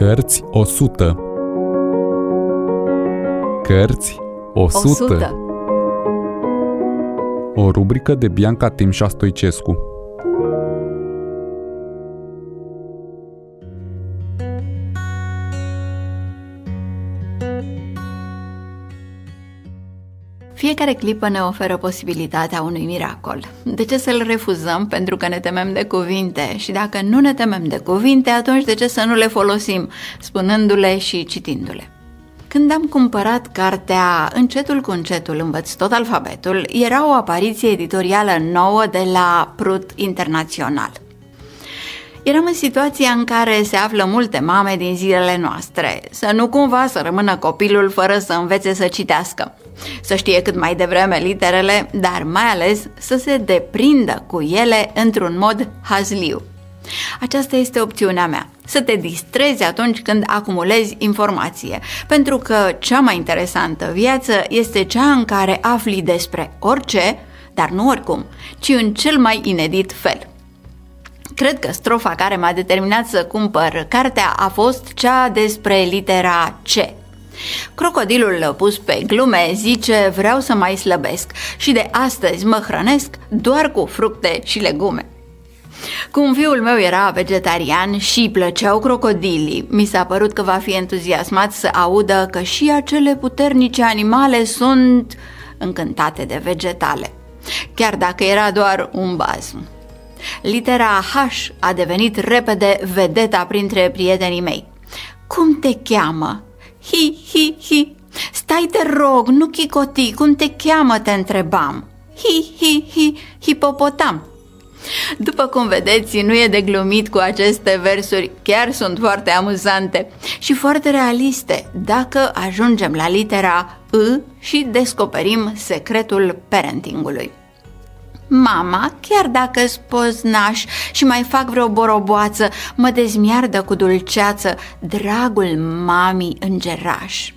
Cărți 100. Cărți 100. O rubrică de Bianca Timșa Stoicescu. Fiecare clipă ne oferă posibilitatea unui miracol. De ce să-l refuzăm? Pentru că ne temem de cuvinte. Și dacă nu ne temem de cuvinte, atunci de ce să nu le folosim, spunându-le și citindu-le? Când am cumpărat cartea Încetul cu încetul învăț tot alfabetul, era o apariție editorială nouă de la Prut Internațional. Eram în situația în care se află multe mame din zilele noastre, să nu cumva să rămână copilul fără să învețe să citească, să știe cât mai devreme literele, dar mai ales să se deprindă cu ele într-un mod hazliu. Aceasta este opțiunea mea, să te distrezi atunci când acumulezi informație, pentru că cea mai interesantă viață este cea în care afli despre orice, dar nu oricum, ci în cel mai inedit fel. Cred că strofa care m-a determinat să cumpăr cartea a fost cea despre litera C. Crocodilul pus pe glume zice: vreau să mai slăbesc și de astăzi mă hrănesc doar cu fructe și legume. Cum fiul meu era vegetarian și îi plăceau crocodilii, mi s-a părut că va fi entuziasmat să audă că și acele puternice animale sunt încântate de vegetale, chiar dacă era doar un bazm. Litera H a devenit repede vedeta printre prietenii mei. Cum te cheamă? Hi, hi, hi. Stai, te rog, nu chicoti, cum te cheamă, te întrebam. Hi, hi, hi, hipopotam. După cum vedeți, nu e de glumit cu aceste versuri, chiar sunt foarte amuzante și foarte realiste dacă ajungem la litera I și descoperim secretul parentingului. Mama, chiar că-s poznaș și mai fac vreo boroboață, mă dezmiardă cu dulceață dragul mamii îngeraș.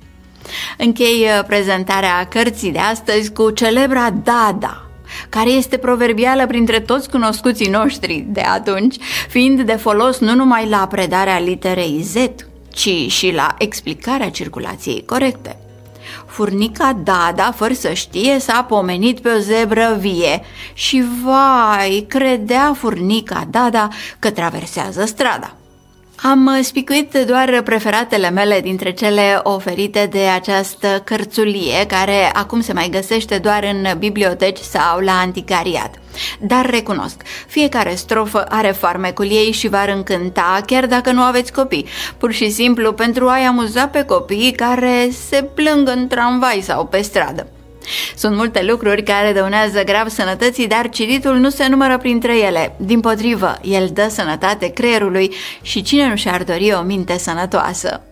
Închei prezentarea cărții de astăzi cu celebra Dada, care este proverbială printre toți cunoscuții noștri de atunci, fiind de folos nu numai la predarea literei Z, ci și la explicarea circulației corecte. Furnica Dada, fără să știe, s-a pomenit pe o zebră vie și, vai, credea furnica Dada că traversează strada. Am spicuit doar preferatele mele dintre cele oferite de această cărțulie, care acum se mai găsește doar în biblioteci sau la anticariat. Dar recunosc, fiecare strofă are farmecul ei și v-ar încânta, chiar dacă nu aveți copii, pur și simplu pentru a-i amuza pe copiii care se plâng în tramvai sau pe stradă. Sunt multe lucruri care dăunează grav sănătății, dar cititul nu se numără printre ele. Dimpotrivă, el dă sănătate creierului și cine nu și-ar dori o minte sănătoasă?